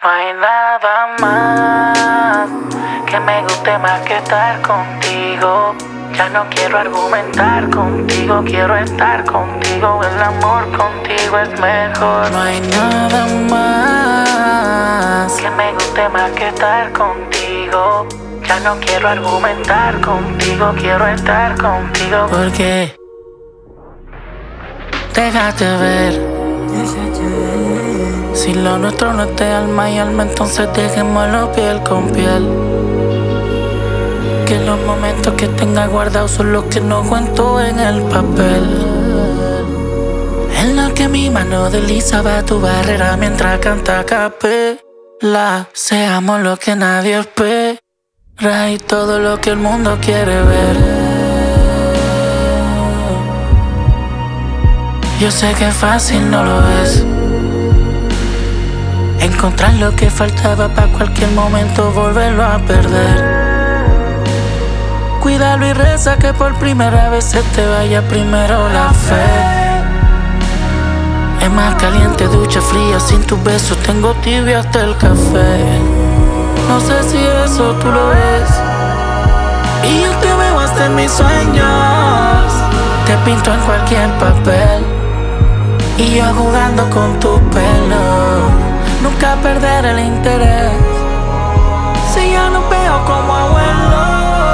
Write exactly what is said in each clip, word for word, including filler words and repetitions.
No hay nada más que me guste más que estar contigo. Ya no quiero argumentar contigo, quiero estar contigo. El amor contigo es mejor. No hay nada más que me guste más que estar contigo. Ya no quiero argumentar contigo, quiero estar contigo. Porque déjate ver. Si lo nuestro no es de alma y alma, entonces dejémoslo piel con piel. Que los momentos que tenga guardados son los que no cuento en el papel. En lo que mi mano deslizaba tu barrera mientras canta a capela. Seamos lo que nadie espera y todo lo que el mundo quiere ver. Yo sé que fácil no lo es encontrar lo que faltaba para cualquier momento volverlo a perder. Cuídalo y reza que por primera vez se te vaya primero la fe. Es más caliente, ducha fría, sin tus besos tengo tibio hasta el café. No sé si eso tú lo ves, y yo te veo hasta en mis sueños. Te pinto en cualquier papel, y yo jugando con tu pelo. Nunca perder el interés, si ya no veo como abuelo.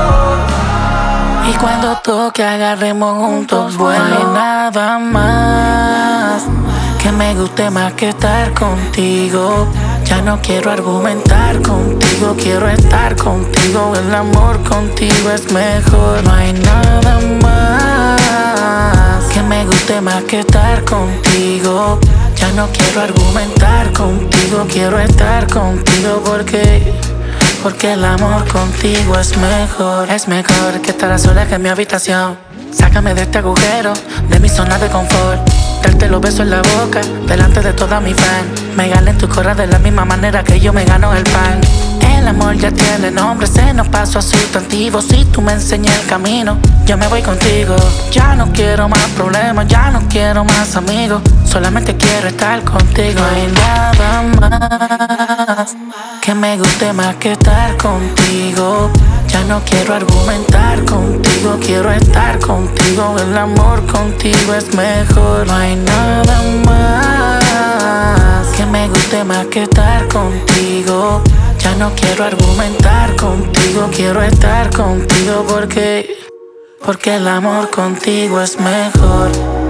Y cuando toque agarremos juntos vuelo. No hay nada más que me guste más que estar contigo. Ya no quiero argumentar contigo, quiero estar contigo. El amor contigo es mejor. No hay nada más que me guste más que estar contigo. Ya no quiero argumentar contigo, quiero estar contigo porque Porque el amor contigo es mejor. Es mejor que estar a solas que en mi habitación. Sácame de este agujero, de mi zona de confort. Darte los besos en la boca, delante de toda mi fan. Me ganen tu corra de la misma manera que yo me gano el pan. El amor ya tiene nombre, se nos pasó a sustantivo. Si tú me enseñas el camino, yo me voy contigo. Ya no quiero más problemas, ya no quiero más amigos. Solamente quiero estar contigo. No hay nada más que me guste más que estar contigo. Ya no quiero argumentar contigo, quiero estar contigo. El amor contigo es mejor. No hay nada más que me guste más que estar contigo. Ya no quiero argumentar contigo, quiero estar contigo porque Porque el amor contigo es mejor.